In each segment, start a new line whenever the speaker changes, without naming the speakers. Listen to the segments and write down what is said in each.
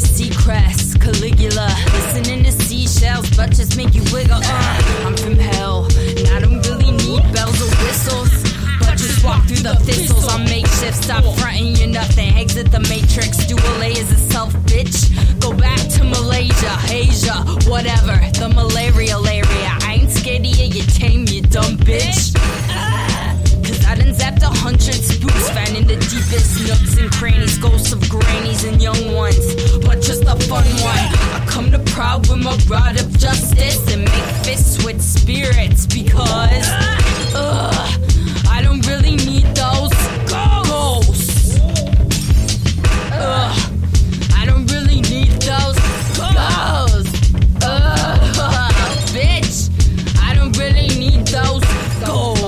Seacrest, Caligula, listening to seashells, but just make you wiggle. I'm from hell, and I don't really need bells or whistles, but just walk through the thistles. I'm makeshift, stop fronting, you're nothing. Exit the matrix, dual A is a self, bitch. Go back to Malaysia, Asia, whatever, the malarial area. I ain't scared of you, you tame, you dumb bitch. Cause I done zapped 100 spooks, found in the deepest nooks and crannies, ghosts of grannies and young ones, but just a fun one. I come to proud with my rod of justice and make fists with spirits because I don't really need those ghosts. I don't really need those ghosts. Bitch, I don't really need those ghosts.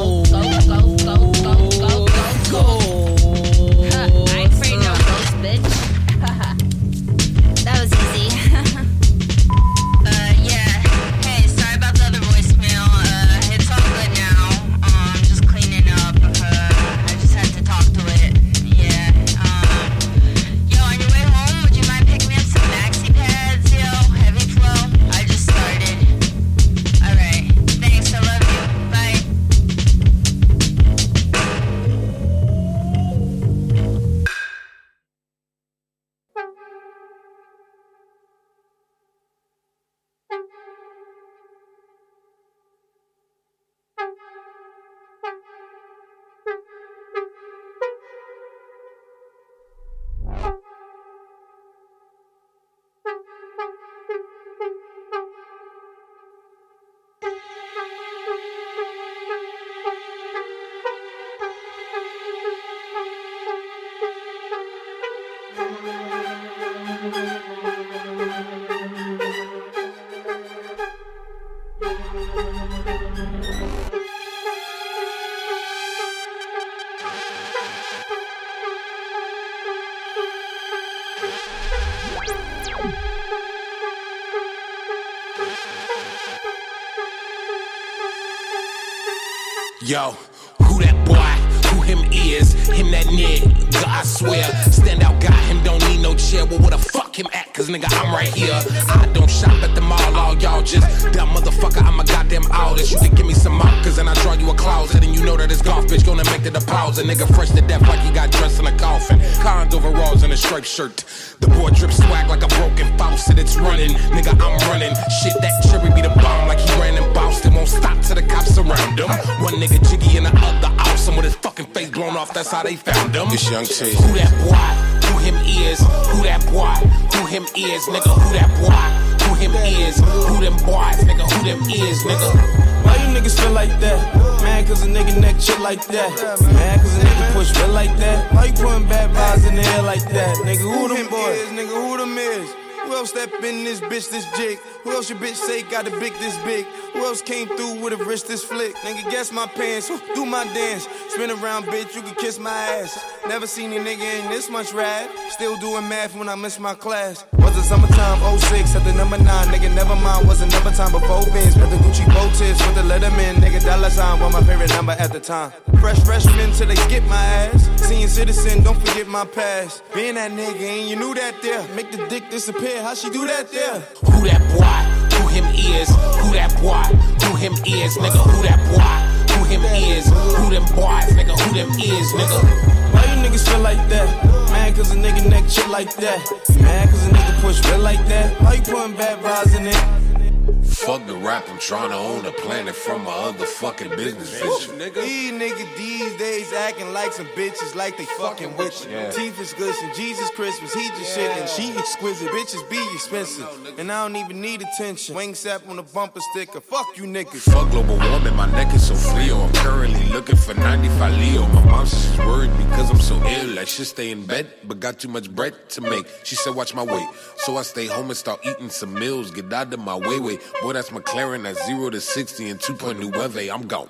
Yo, who that boy? Who him is? Him that nigga, I swear. Stand out guy, him don't need no chair. Well, where the fuck him at? Cause nigga, I'm right here. I don't shop at the mall, all y'all just dumb motherfucker. I'm a goddamn artist. You can give me some markers and I draw you a closet. And you know that this golf bitch gonna make the deposit. Nigga fresh to death like he got dressed in a coffin. Cons overalls and a striped shirt. The boy drip swag like a broken faucet. It's running, nigga, I'm running. Shit, that cherry be the bomb like he ran in Boston. Won't stop till the cops surround him. One nigga jiggy and the other awesome with his fucking face blown off. That's how they found him.
This young T.
Who that boy? Who him is? Who that boy? Who him is? Nigga, who that boy? Who him is? Who them boys? Nigga, who them is? Nigga.
Why you niggas feel like that? Man, cause a nigga neck shit like that. Man, cause a nigga push real like that. Why you putting bad vibes in the air like that? Nigga, who them boys? Nigga, who them is? Who else step in this bitch this jig? Who else your bitch say got a big this big? Who else came through with a wrist this flick? Nigga, guess my pants, do my dance. Spin around, bitch, you can kiss my ass. Never seen a nigga in this much rad. Still doing math when I miss my class. Was it summertime, 06, at the number 9. Nigga, never mind, was another time before Vince. With the Gucci bow tips, with the Letterman. Nigga, dollar sign was my favorite number at the time. Fresh freshman till they skip my ass. Senior citizen, don't forget my past. Being that nigga, and you knew that there. Make the dick disappear, how she do that there?
Who that boy? Who him is? Who that boy? Who him is? Nigga, who that boy? Who him is? Who them boys? Nigga, who them is? Nigga.
Why you niggas feel like that? Man, cause a nigga neck shit like that. Man, cause a nigga push real like that. Why you putting bad vibes in it?
Fuck the rap, I'm trying to own the planet from my other fucking business vision.
These niggas these days acting like some bitches like they fucking with you. Yeah. Teeth is good and Jesus Christmas, he just shit and she exquisite. Bitches be expensive and I don't even need attention. Wing sap on the bumper sticker, fuck you niggas.
Fuck global warming, my neck is so frio. I'm currently looking for 95 Leo. My mom says she's worried because I'm so ill. I should stay in bed, but got too much bread to make. She said watch my weight, so I stay home and start eating some meals. Get out of my way. Boy, that's McLaren at 0 to 60 and 2.9. I'm gone.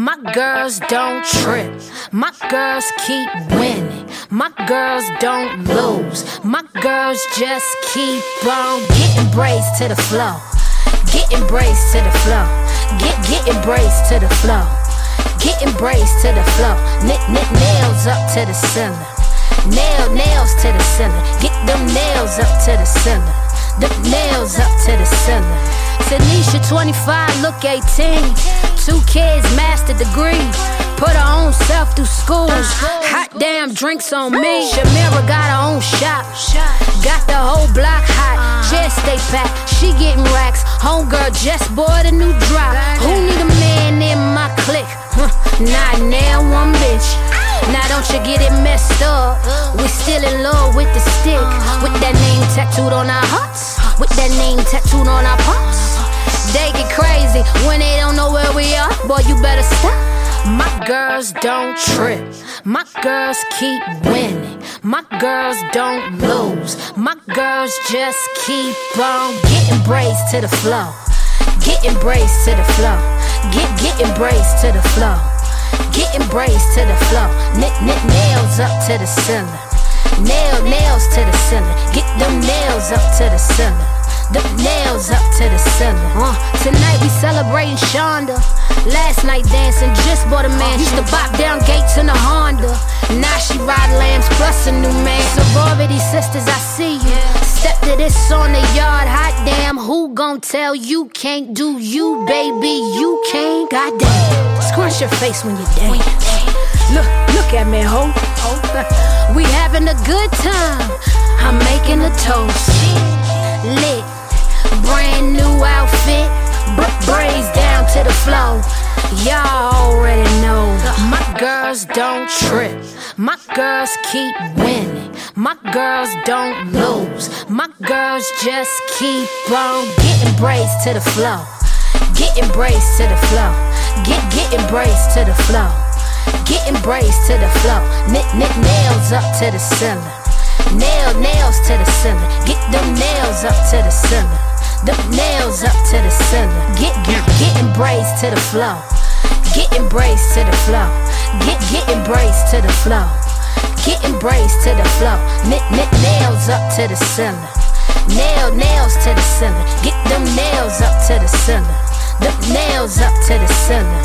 My girls don't trip. My girls keep winning. My girls don't lose. My girls just keep on getting braids to the flow. Getting braids to the flow. Getting braids to the flow. Getting braids to the flow. Nails up to the ceiling. Nails to the ceiling. Get them nails up to the ceiling. Them nails up to the ceiling. Tanisha 25, look 18. 2 kids, master degree. Put her own self through school. Hot damn drinks on me. Shamira got her own shop. Got the whole block hot. Chairs stay packed. She getting racks. Homegirl just bought a new drop. Who need a man in my clique? Not now one bitch. Now don't you get it messed up. We still in love with the stick. With that name tattooed on our hearts. With that name tattooed on our parts. They get crazy when they don't know where we are. Boy, you better stop. My girls don't trip. My girls keep winning. My girls don't lose. My girls just keep on getting braids to the flow. Getting braids to the flow. Getting braids to the flow. Getting braids to the flow. Nails up to the ceiling. Nails to the ceiling. Get them nails up to the ceiling. The nails up to the ceiling. Tonight we celebrating Shonda. Last night dancing, just bought a man. Used to bop down gates in a Honda. Now she ride lambs plus a new man. Sorority sisters, I see you. Step to this on the yard, hot damn. Who gon' tell you can't do you, baby? You can't. Goddamn. Scrunch your face when you dance. Look at me, ho. We having a good time. I'm making a toast. Lit. Brand new outfit, braids down to the flow. Y'all already know. My girls don't trip. My girls keep winning. My girls don't lose. My girls just keep on getting braids to the flow. Getting braids to the flow. Getting braids to the flow. Getting braids to the flow. Nails up to the ceiling. Nails to the ceiling. Get them nails up to the ceiling. The nails up to the ceiling. Getting braids to the flow. Getting braids to the flow. Getting braids to the flow. Getting braids to the flow. Nails up to the ceiling. Nails to the ceiling. Get them nails up to the ceiling. The nails up to the ceiling.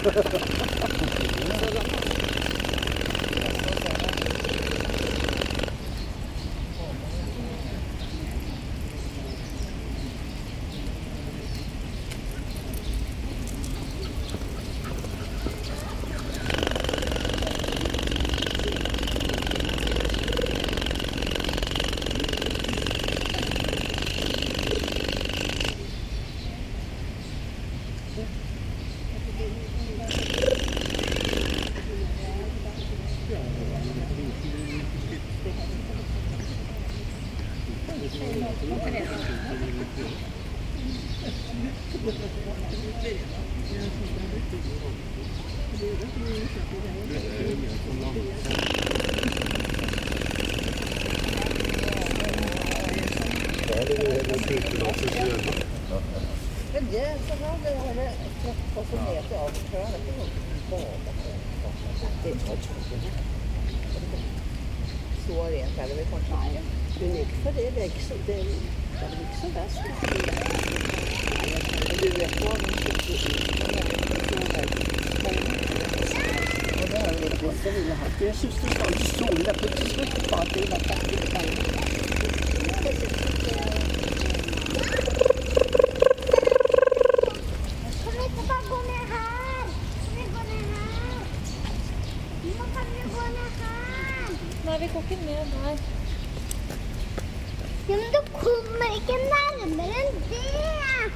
Så rent är det väl kanske. Nej, unik för det växer. Det är inte så värst. Du vet vad det är systerstans sola på slutet på att det var färdigt.
Nei, vi går ikke ned der.
Ja, men du kommer ikke nærmere enn det.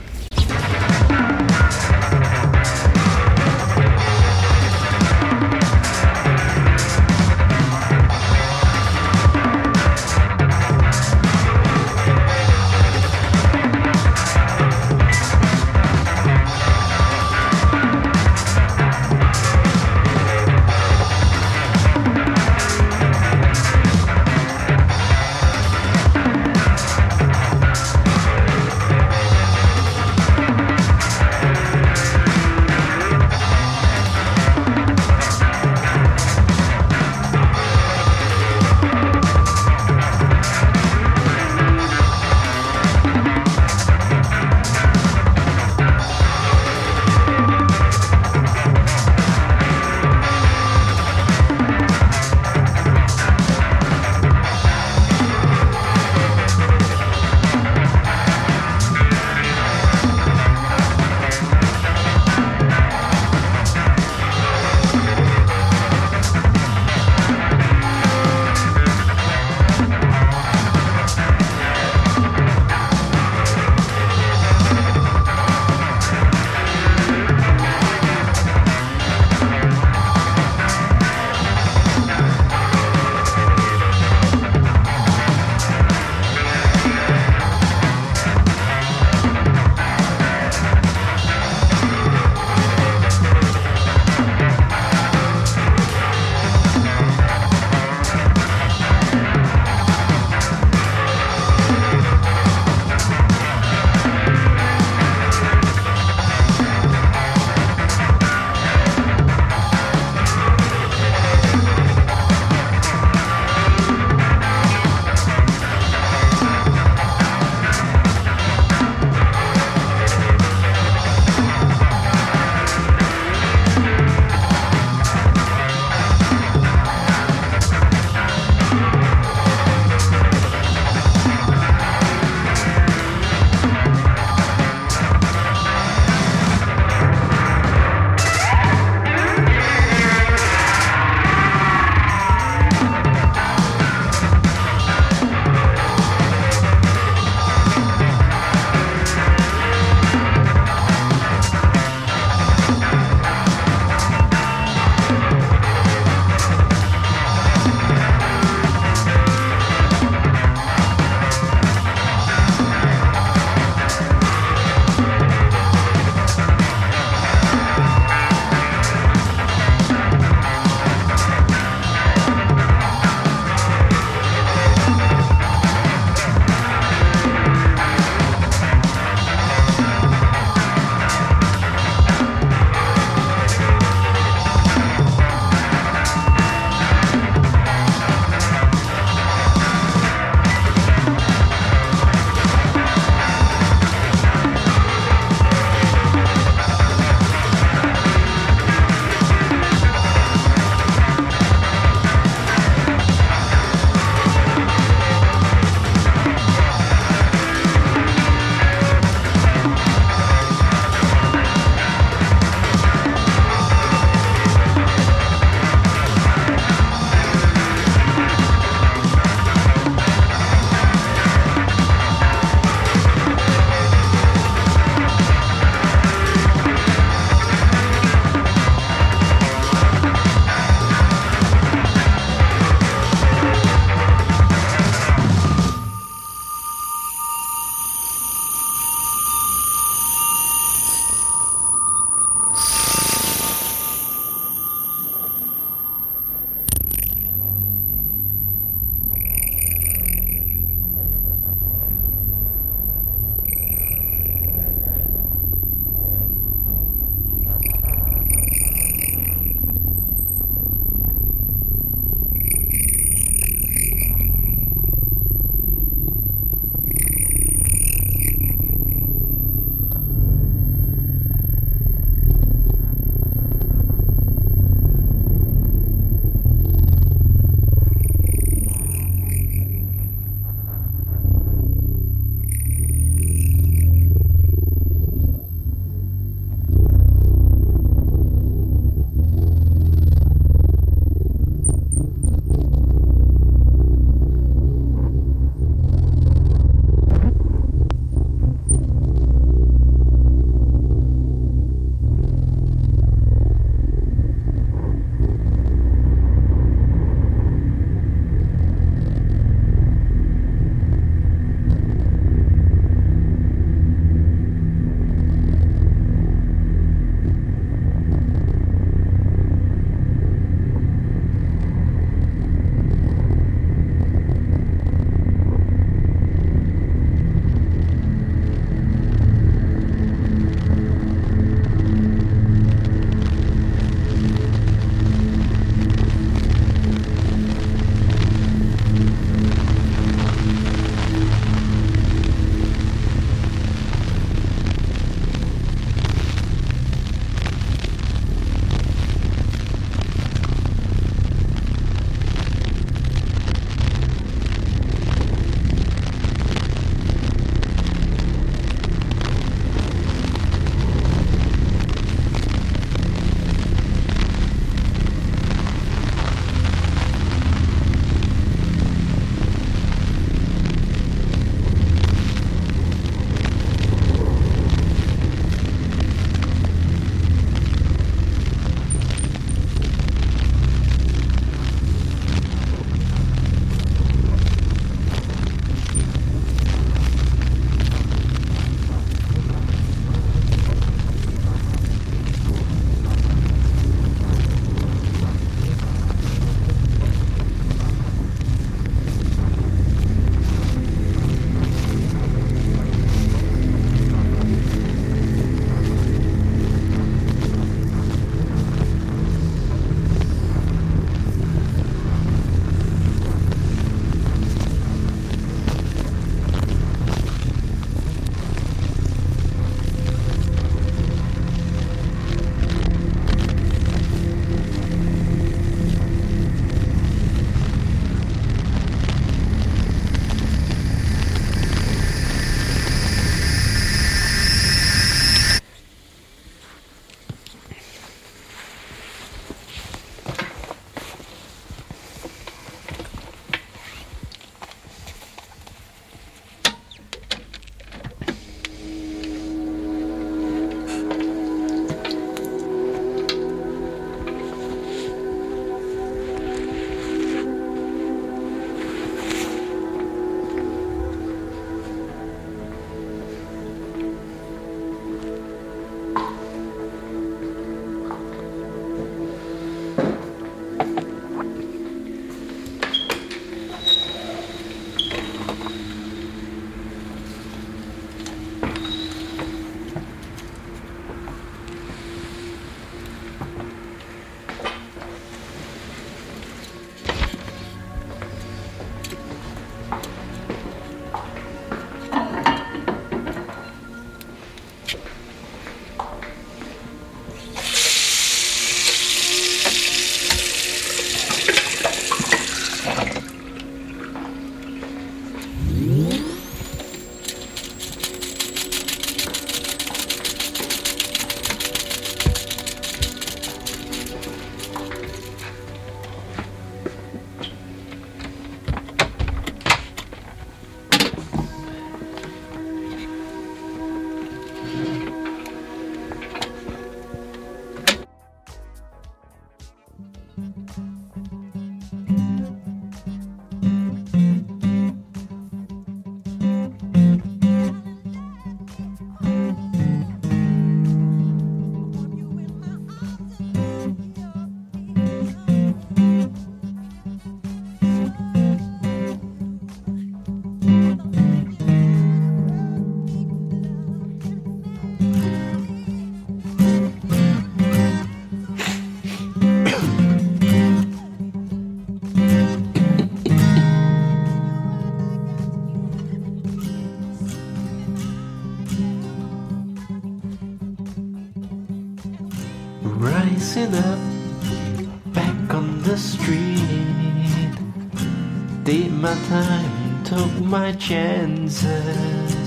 the street. Did my time, took my chances.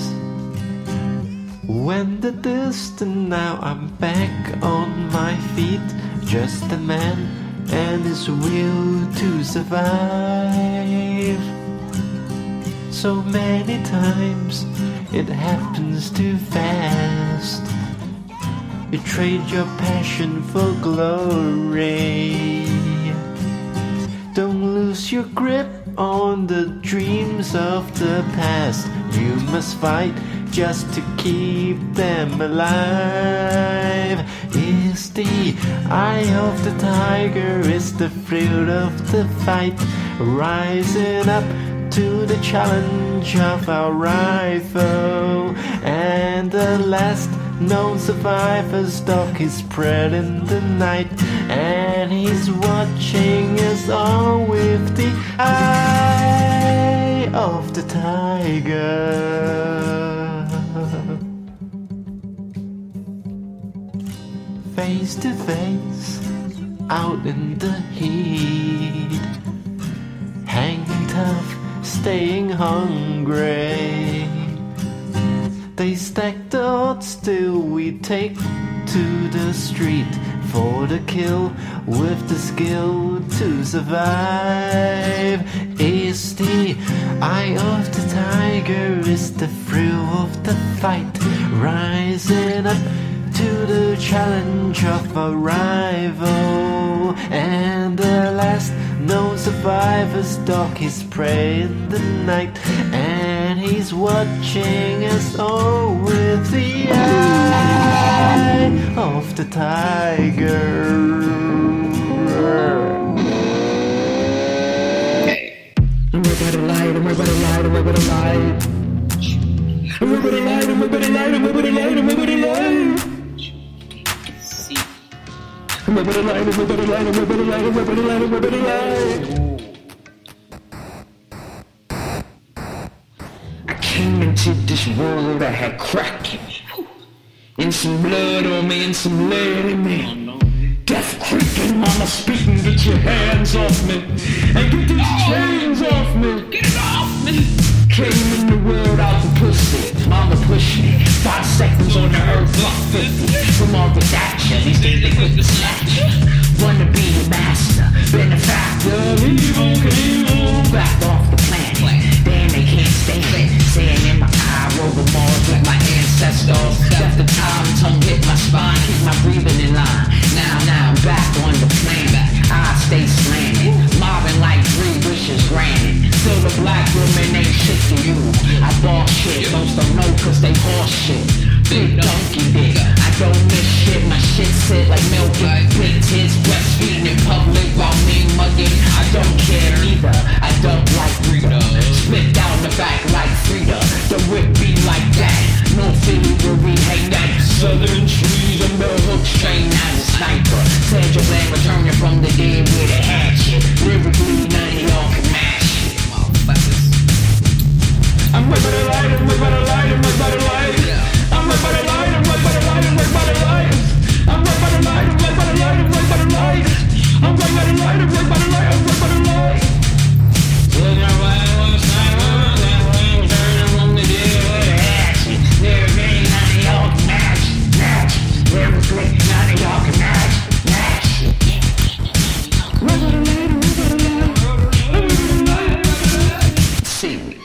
Went the distance, now I'm back on my feet. Just a man and his will to survive. So many times it happens too fast. You trade your passion for glory. Don't lose your grip on the dreams of the past. You must fight just to keep them alive. It's the eye of the tiger, it's the fruit of the fight, rising up to the challenge of our rival. And the last known survivor's dog is spread in the night, and he's watching us all with the eye of the tiger. Face to face, out in the heat, hanging tough, staying hungry. They stack the odds till we take to the street for the kill with the skill to survive. It's the eye of the tiger, it's the thrill of the fight, rising up to the challenge of a rival. And the last known survivor's dog is prey in the night, and he's watching us all with the eye of the tiger. Everybody light, everybody light, everybody light. Everybody light, everybody light, everybody light, everybody light. Everybody light, everybody light, everybody light, everybody light, everybody light. I came into this world, I had crack in me, and some blood on me, and some lead in me. Death creeping, mama speaking, get your hands off me, and get these chains off me. Get it off me. Came in the world out the pussy, mama push me. 5 seconds on the earth, block 50. From all this action, these days they quick to snatch you. Wanna be a master, benefactor, evil, back off the planet. Damn, they can't stand it. Saying in my eye, over Mars with my ancestors. Left the time, tongue hit my spine, keep my breathing in line. Now I'm back on the planet. I stay slanted, mobbing like 3 wishes granted. Still the black woman ain't shit to you. I bought shit, most don't know cause they horse shit. Big donkey dick, I don't miss shit. My shit sit like milk, big tits, breastfeeding in public while me mugging. I don't care either, I don't like Rita. Split down the back like Frida. The whip be like that, no Philly where we hang out. Southern trees and the hook strain as a sniper. Said your man returning from the dead with a hatchet. Lyrically, none of y'all can match it. I'm right by the light, I'm right by the light, I'm right by the light. I'm right by the light, I'm right by the light, I'm right by the light. I'm right by the light, I'm right by the light, I'm right by the light. I'm right by the light, I'm right by the light, I'm right by the light. There ain't none of y'all can match. Lyrically, none of y'all can match. Right by the light, right by the light. See me.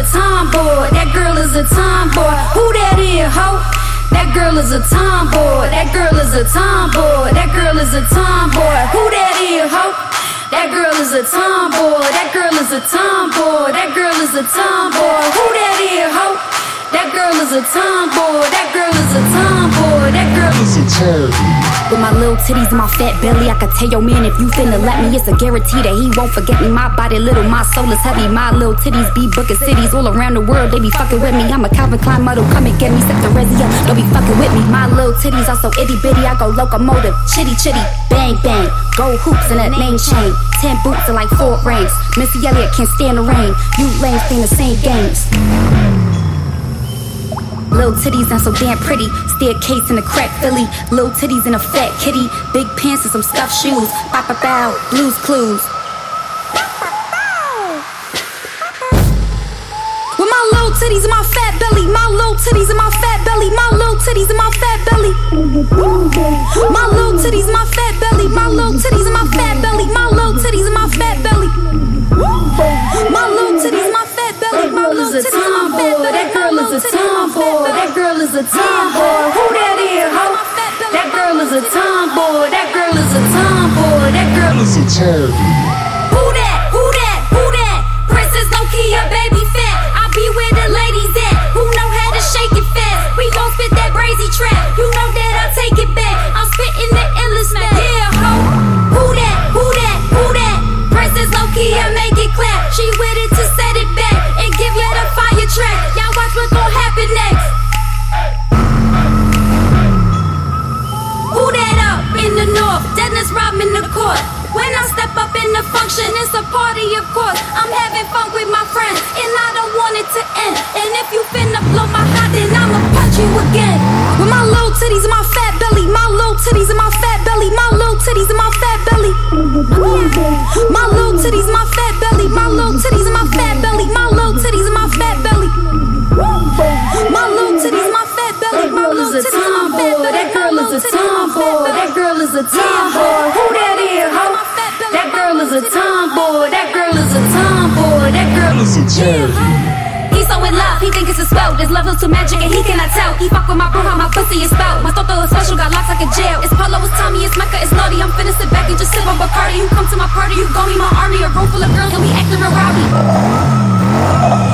tomboy. That girl is a tomboy. Who that is, ho? That girl is a tomboy. That girl is a tomboy. That girl is a tomboy. Who that is, ho? That girl is a tomboy. That girl is a tomboy. That girl is a tomboy. Who that is, ho? That girl is a tomboy. That girl is a tomboy. That girl is a tomboy. With my little titties and my fat belly, I could tell your man if you finna let me, it's a guarantee that he won't forget me. My body little, my soul is heavy. My little titties be booking cities all around the world. They be fucking with me. I'm a Calvin Klein model, come and get me. Step the resi up, don't be fucking with me. My little titties are so itty bitty, I go locomotive, chitty chitty, bang bang. Gold hoops and a name chain, 10 boots and like 4 rings. Missy Elliott can't stand the rain. You lames playing the same games. Little titties and so damn pretty. Staircase in a crack Philly. Little titties and a fat kitty. Big pants and some stuffed shoes. Bow bow bow, Blues Clues. With my little titties and my fat belly. My little titties and my fat belly. My little titties and my fat belly. My little titties and my fat belly. My little titties and my fat belly. My little titties and my fat belly. My little titties and my fat belly. My little titties and my fat belly. That girl is a tomboy. That girl is a tomboy. Who that is, ho? That girl is a tomboy. That girl is a tomboy. That girl is a tomboy. Who that? Who that? Who that? Princess Nokia, baby fat. I be where the ladies at. Who know how to shake it fast? We gon' spit that brazy trap. You know that I take it back. I'm spitting the endless smack. Yeah, ho. Who that? Who that? Who that? Princess Nokia, make it clap. She with it to set it back and give you the fire track. Y'all watch what gon' happen next. Who that up in the north? Dennis Rodman the court. When I step up in the function, it's a party, of course. I'm having fun with my friends, and I don't want it to end. And if you finna blow my hot, then I'ma punch you again. With my little titties and my fat belly, my little titties and my fat belly, my little titties and my fat belly. My little titties and my fat belly, my little titties and my fat belly, my little titties and my fat belly. My little titties and my fat belly, my little titties and my fat belly. That girl is a tomboy. That girl is a tomboy. Who that is, ho? That girl is a tomboy. That girl is a tomboy. That girl is a tomboy. He's so in love, he think it's a spell. There's levels to magic and he cannot tell. He fuck with my bro, how my pussy is spelled. My toto is special, got locks like a jail. It's Polo, it's Tommy, it's Mecca, it's Naughty. I'm finna sit back and just sip on Bacardi. You come to my party, you gon' be my army. A room full of girls and we acting real rowdy.